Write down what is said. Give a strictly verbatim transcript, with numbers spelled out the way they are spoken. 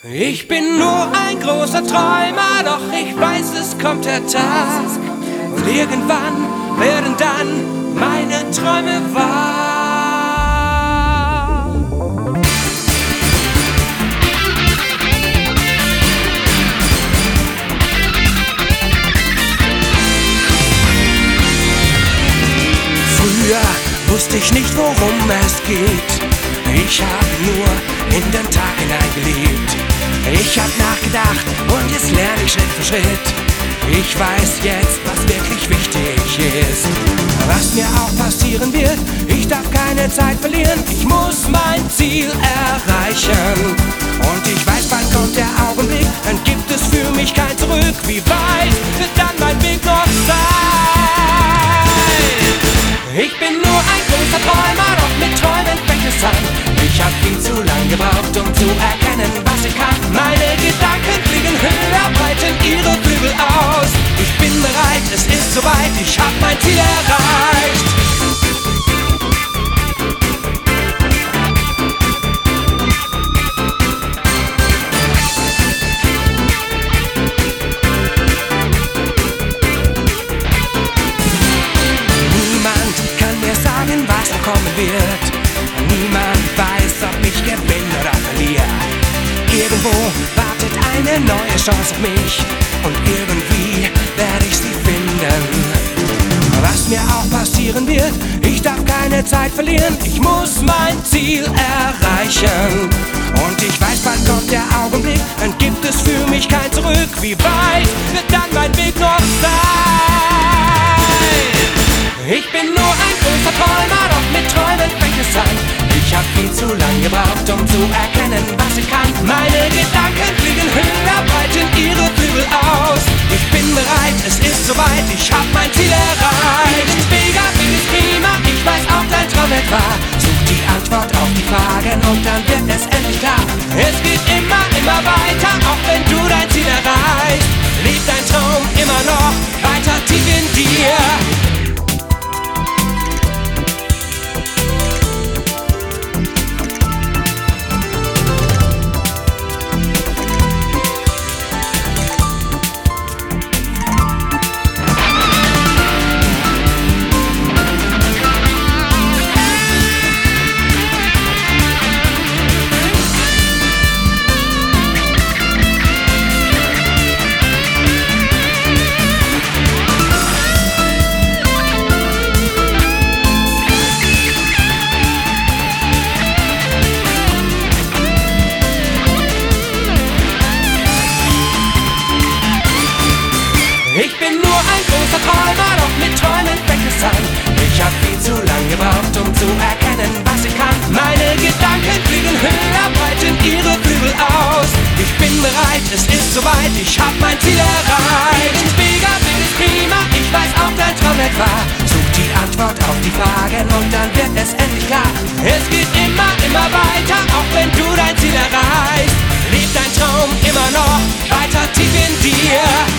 Ich bin nur ein großer Träumer, doch ich weiß, es kommt der Tag. Und irgendwann werden dann meine Träume wahr. Früher wusste ich nicht, worum es geht. Ich hab nur in den Tag hineingelebt. Ich hab nachgedacht und jetzt lerne ich Schritt für Schritt. Ich weiß jetzt, was wirklich wichtig ist. Was mir auch passieren wird, ich darf keine Zeit verlieren. Ich muss mein Ziel erreichen. Und ich weiß, bald kommt der Augenblick, dann gibt es für mich kein Zurück. Wie weit wird dann mein Weg noch sein? Ich bin nur ein großer Träumer, doch mit Träumen fängt es an. Ich hab viel zu lang gebraucht, um zu erkennen, was ich kann. Meine Gedanken fliegen höher, breiten ihre Flügel aus. Ich bin bereit, es ist soweit, ich hab mein Ziel erreicht. Niemand kann mir sagen, was noch kommen wird. Niemand weiß, ob ich gewinne oder verliere. Irgendwo wartet eine neue Chance auf mich und irgendwie werde ich sie finden. Was mir auch passieren wird, ich darf keine Zeit verlieren. Ich muss mein Ziel erreichen. Und ich weiß, bald kommt der Augenblick, dann gibt es für mich kein Zurück. Wie weit wird dann mein Weg noch sein? Ich bin nur ein großer Träumer, doch mit Träumen fängt es an. Ich hab viel zu lang gebraucht, um zu erkennen, was ich kann. Meine Gedanken fliegen höher, breiten ihre Flügel aus. Ich bin bereit, es ist soweit, ich hab mein Ziel erreicht. Mega, vieles prima, ich weiß auch, dein Traum wird wahr. Such die Antwort auf die Fragen und dann wird es endlich klar. Es geht immer, immer weiter, auch wenn du dein Ziel erreichst. Leb dein Traum immer noch weiter tief in dir. Ich bin nur ein großer Träumer, doch mit Träumen fängt es an. Ich hab viel zu lang gebraucht, um zu erkennen, was ich kann. Meine Gedanken fliegen höher, breiten ihre Flügel aus. Ich bin bereit, es ist soweit, ich hab mein Ziel erreicht. Mega, vieles prima, ich weiß auch, dein Traum wird wahr. Such die Antwort auf die Fragen und dann wird es endlich klar. Es geht immer, immer weiter, auch wenn du dein Ziel erreichst. Leb dein Traum immer noch weiter tief in dir.